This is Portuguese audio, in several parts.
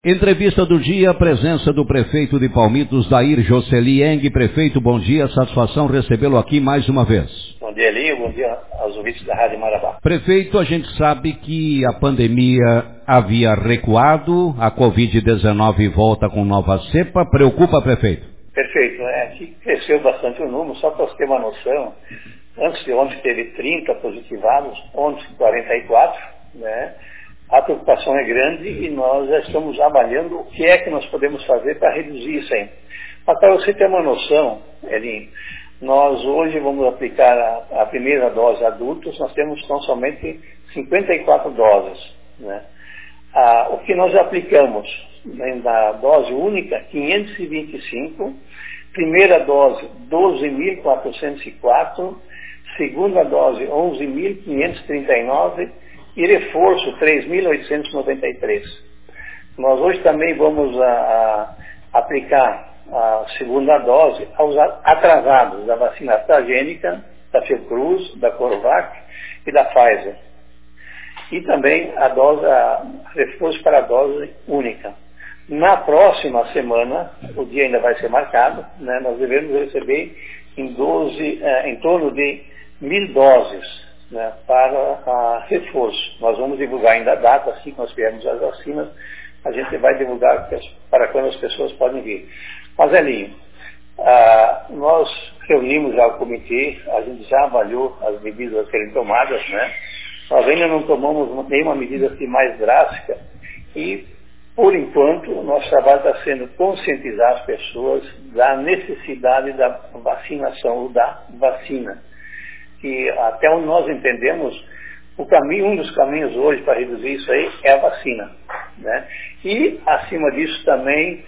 Entrevista do dia, presença do prefeito de Palmitos, Dair Jocely Eng. Prefeito, bom dia, satisfação recebê-lo aqui mais uma vez. Bom dia, Elinho, bom dia aos ouvintes da Rádio Marabá. Prefeito, a gente sabe que a pandemia havia recuado, a Covid-19 volta com nova cepa, preocupa, prefeito? Perfeito, aqui cresceu bastante o número, só para você ter uma noção, antes de ontem teve 30 positivados, ontem 44, né? A preocupação é grande e nós já estamos avaliando o que é que nós podemos fazer para reduzir isso aí. Mas para você ter uma noção, Elinho, nós hoje vamos aplicar a primeira dose a adultos, nós temos tão somente 54 doses. Né? O que nós aplicamos na dose única, 525, primeira dose 12.404, segunda dose 11.539, e reforço 3.893. Nós hoje também vamos aplicar a segunda dose aos atrasados da vacina AstraZeneca, da Fiocruz, da Coronavac e da Pfizer. E também a reforço para a dose única. Na próxima semana, o dia ainda vai ser marcado, né, nós devemos receber em torno de 1.000 doses. Né, para reforço. Nós vamos divulgar ainda a data, assim que nós tivermos as vacinas, a gente vai divulgar para quando as pessoas podem vir. Mas, Elinho, nós reunimos já o comitê, a gente já avaliou as medidas a serem tomadas, né? Nós ainda não tomamos nenhuma medida assim mais drástica e, por enquanto, o nosso trabalho está sendo conscientizar as pessoas da necessidade da vacinação ou da vacina. Que até onde nós entendemos, um dos caminhos hoje para reduzir isso aí é a vacina. Né? E, acima disso, também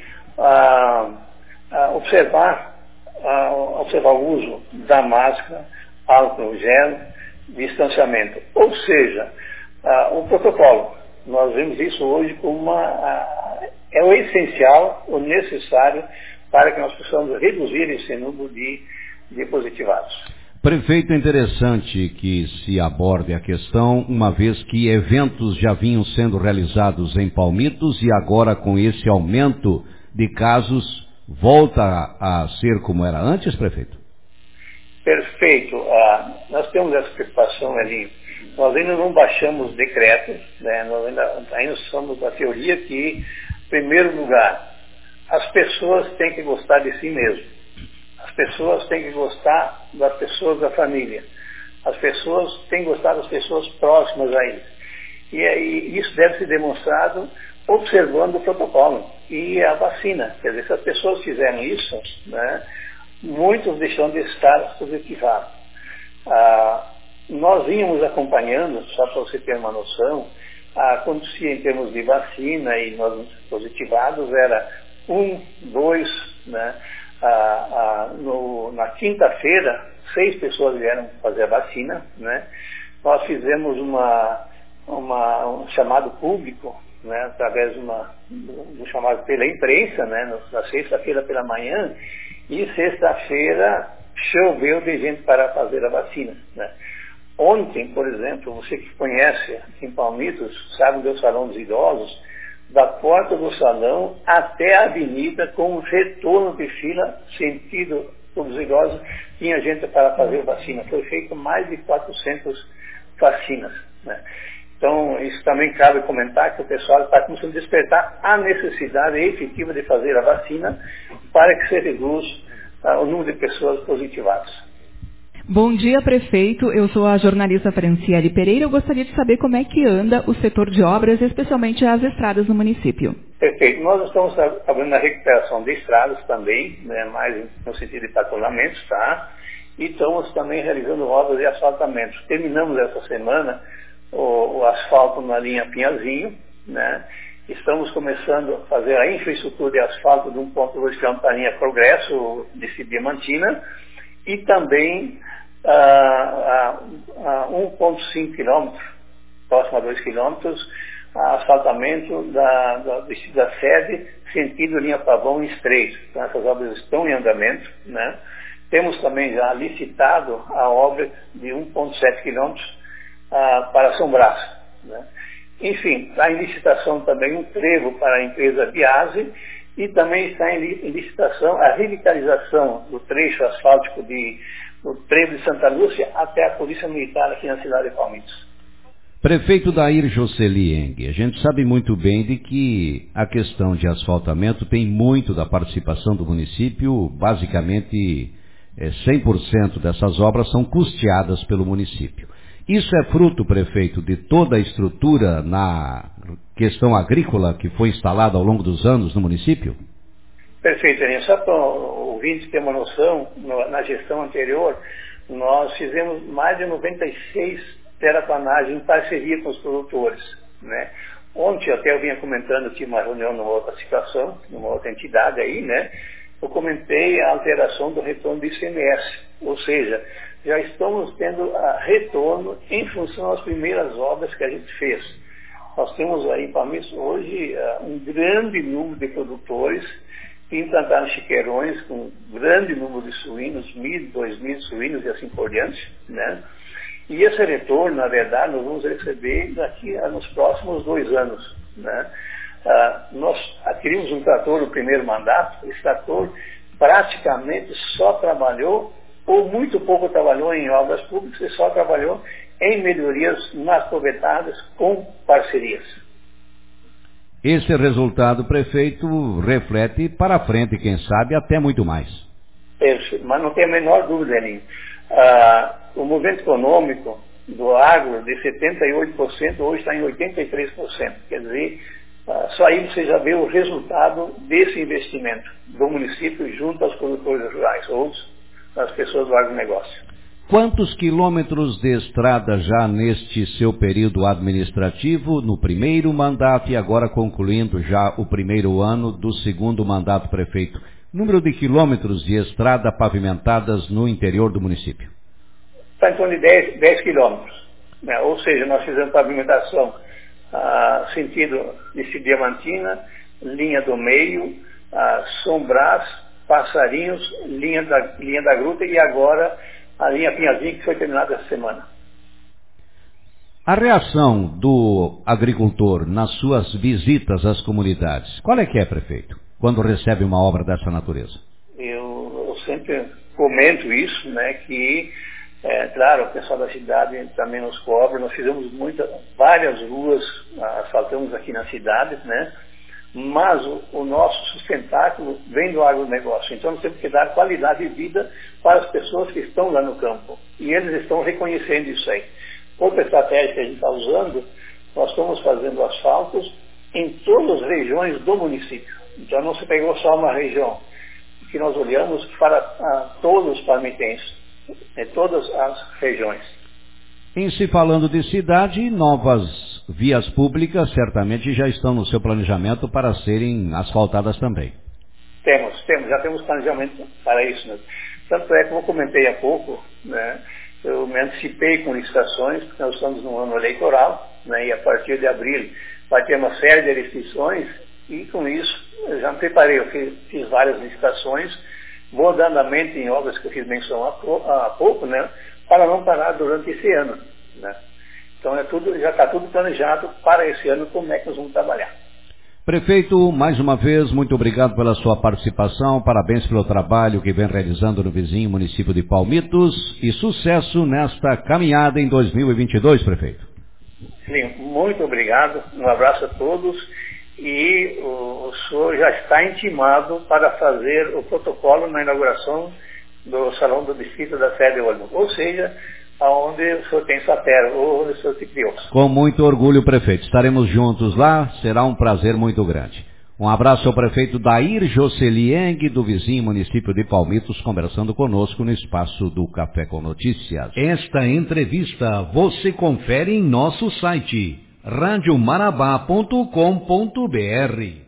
observar o uso da máscara, álcool gel, distanciamento. Ou seja, o protocolo. Nós vemos isso hoje como é o essencial, o necessário para que nós possamos reduzir esse número de positivados. Prefeito, é interessante que se aborde a questão, uma vez que eventos já vinham sendo realizados em Palmitos e agora com esse aumento de casos, volta a ser como era antes, prefeito? Perfeito. Nós temos essa preocupação ali. Nós ainda não baixamos decretos, né? Nós ainda somos da teoria que, em primeiro lugar, as pessoas têm que gostar de si mesmas. As pessoas têm que gostar das pessoas da família. As pessoas têm que gostar das pessoas próximas a eles. E isso deve ser demonstrado observando o protocolo e a vacina. Quer dizer, se as pessoas fizerem isso, né, muitos deixam de estar positivados. Nós vínhamos acompanhando, só para você ter uma noção, acontecia em termos de vacina e nós positivados era 1, 2, né? Na quinta-feira, 6 pessoas vieram fazer a vacina, né? Nós fizemos um chamado público, né? Através do chamado pela imprensa, né? Na sexta-feira pela manhã, e sexta-feira choveu de gente para fazer a vacina, né? Ontem, por exemplo, você que conhece em Palmitos, sabe do Salão dos Idosos, da porta do salão até a avenida, com retorno de fila, sentido dos idosos, tinha gente para fazer vacina. Foi feito mais de 400 vacinas. Né? Então, isso também cabe comentar que o pessoal está começando a despertar a necessidade efetiva de fazer a vacina para que se reduza o número de pessoas positivadas. Bom dia, prefeito. Eu sou a jornalista Franciele Pereira. Eu gostaria de saber como é que anda o setor de obras, especialmente as estradas no município. Perfeito. Nós estamos trabalhando na recuperação de estradas também, né, mais no sentido de patrulhamentos, tá? E estamos também realizando obras de asfaltamento. Terminamos essa semana o asfalto na linha Pinhazinho, né? Estamos começando a fazer a infraestrutura de asfalto de 1,2 km para a linha Progresso, de Diamantina, e também 1,5 km, próximo a 2 km, asfaltamento da sede, sentido linha Pavão e Estreito. Então, essas obras estão em andamento, né? Temos também já licitado a obra de 1,7 km para São Brás, né? Enfim, está em licitação também um trevo para a empresa Biase e também está em licitação a revitalização do trecho asfáltico do trevo de Santa Lúcia até a Polícia Militar aqui na cidade de Palmitos. Prefeito Dair Jocely Eng, a gente sabe muito bem de que a questão de asfaltamento tem muito da participação do município, basicamente 100% dessas obras são custeadas pelo município. Isso é fruto, prefeito, de toda a estrutura na questão agrícola que foi instalada ao longo dos anos no município? Perfeito, Elinho. Só para o ouvinte ter uma noção, na gestão anterior, nós fizemos mais de 96 terraplanagens em parceria com os produtores, né? Ontem até eu vinha comentando que uma reunião numa outra situação, numa outra entidade aí, né? Eu comentei a alteração do retorno do ICMS, ou seja, já estamos tendo retorno em função das primeiras obras que a gente fez. Nós temos aí, para mim, hoje, um grande número de produtores que implantaram chiqueirões com um grande número de suínos, 1.000, 2.000 suínos e assim por diante, né? E esse retorno, na verdade, nós vamos receber daqui nos próximos 2 anos, né? Nós adquirimos um trator no primeiro mandato. Esse trator praticamente só trabalhou, ou muito pouco trabalhou em obras públicas, e só trabalhou em melhorias nas propriedades com parcerias. Esse resultado, prefeito, reflete para frente, quem sabe, até muito mais. Mas não tem a menor dúvida, Elinho. O movimento econômico do agro de 78% hoje está em 83%. Quer dizer, só aí você já vê o resultado desse investimento do município junto aos produtores rurais, ou às pessoas do agronegócio. Quantos quilômetros de estrada já neste seu período administrativo, no primeiro mandato e agora concluindo já o primeiro ano do segundo mandato, prefeito? Número de quilômetros de estrada pavimentadas no interior do município? Está em torno de 10 quilômetros, né? Ou seja, nós fizemos pavimentação sentido de Diamantina, linha do meio, São Brás, Passarinhos, linha da Gruta e agora a linha Pinhazinho, que foi terminada essa semana. A reação do agricultor nas suas visitas às comunidades, qual é que é, prefeito, quando recebe uma obra dessa natureza? Eu sempre comento isso, né, que, claro, o pessoal da cidade também nos cobra. Nós fizemos várias ruas, asfaltamos aqui na cidade, né, mas o nosso sustentáculo vem do agronegócio. Então nós temos que dar qualidade de vida para as pessoas que estão lá no campo. E eles estão reconhecendo isso aí. Outra estratégia que a gente está usando, nós estamos fazendo asfaltos em todas as regiões do município. Então não se pegou só uma região, que nós olhamos para todos os palmitenses, em todas as regiões. Em se falando de cidade, novas vias públicas certamente já estão no seu planejamento para serem asfaltadas também. Já temos planejamento para isso, né? Tanto é, como eu comentei há pouco, né, eu me antecipei com licitações, porque nós estamos no ano eleitoral, né, e a partir de abril vai ter uma série de restrições, e com isso eu já me preparei. Eu fiz várias licitações, vou dar andamento em obras que eu fiz menção há pouco, né, para não parar durante esse ano, né? Então já está tudo planejado para esse ano, como é que nós vamos trabalhar. Prefeito, mais uma vez, muito obrigado pela sua participação, parabéns pelo trabalho que vem realizando no vizinho município de Palmitos e sucesso nesta caminhada em 2022, prefeito. Sim, muito obrigado, um abraço a todos, e o senhor já está intimado para fazer o protocolo na inauguração do Salão do Distrito da Sede Olmo, ou seja, aonde o senhor tem sua terra, ou onde o senhor se criou. Com muito orgulho, prefeito. Estaremos juntos lá, será um prazer muito grande. Um abraço ao prefeito Dair Jocely Eng, do vizinho município de Palmitos, conversando conosco no espaço do Café com Notícias. Esta entrevista você confere em nosso site radiomarabá.com.br.